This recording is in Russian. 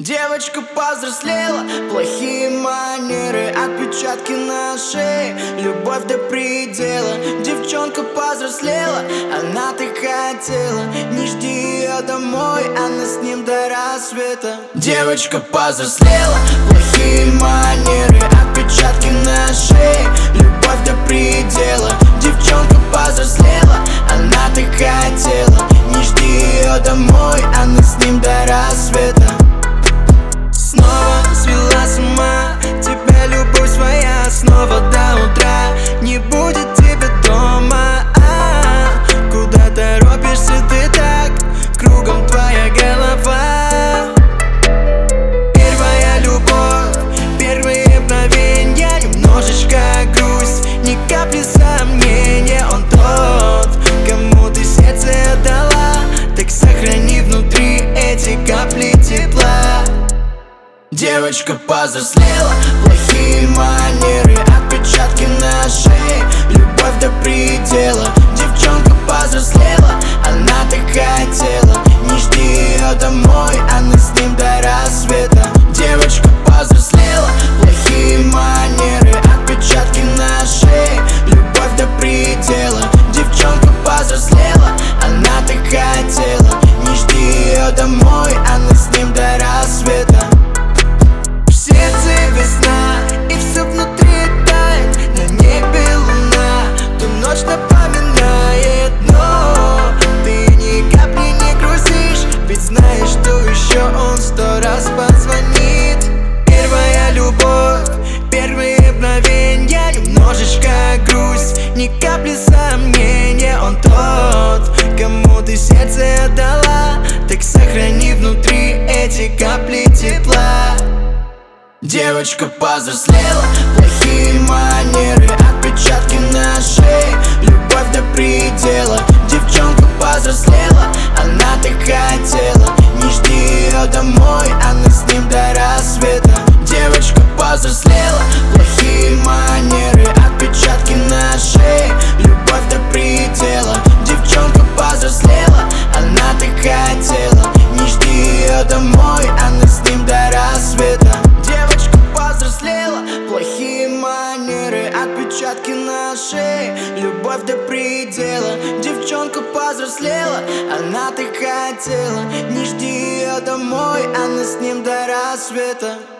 Девочка повзрослела, плохие манеры, отпечатки на шее, любовь до предела. Девчонка повзрослела, она так хотела, не жди ее домой, она с ним до рассвета. Девочка повзрослела, плохие манеры, отпечатки на шее, любовь до предела. Девчонка повзрослела, она так хотела, не жди ее домой, она с ним до рассвета. Снова свела с ума тебя любовь своя, снова до утра не будет тебя дома. Куда торопишься ты так, кругом твоя голова. Первая любовь, первые мгновенья, немножечко грусть, ни капли сомнения. Он тот, кому ты сердце отдала, так сохрани внутри эти капли тепла. Девочка повзрослела, плохие манеры, отпечатки на шее, любовь до предела. Девчонка повзрослела, она так хотела, не жди ее домой, она с ним до рассвета. Девочка повзрослела, плохие манеры, отпечатки на шее, любовь до предела. Девчонка повзрослела, она так хотела, не жди ее домой, она с ним до рассвета. Весна, и все внутри тает, на небе луна, ту ночь напоминает. Но ты ни капли не грустишь, ведь знаешь, что еще он 100 раз позвонит. Первая любовь, первые мгновенья, немножечко грусть, ни капли сомнения. Он тот, кому ты сердце отдала, так сохрани внутри эти капли тепла. Девочка повзрослела, плохие манеры, отпечатки на шее, любовь до предела. Девчонка повзрослела, она так хотела, не жди ее домой, она с ним до рассвета. Девочка повзрослела, плохие манеры, отпечатки на шее, любовь до предела. Девчонка повзрослела, она так хотела, не жди ее домой, она с ним до рассвета. Повзрослела, плохие манеры, отпечатки на шее, любовь до предела. Девчонка повзрослела, она так хотела, не жди ее домой, она с ним до рассвета.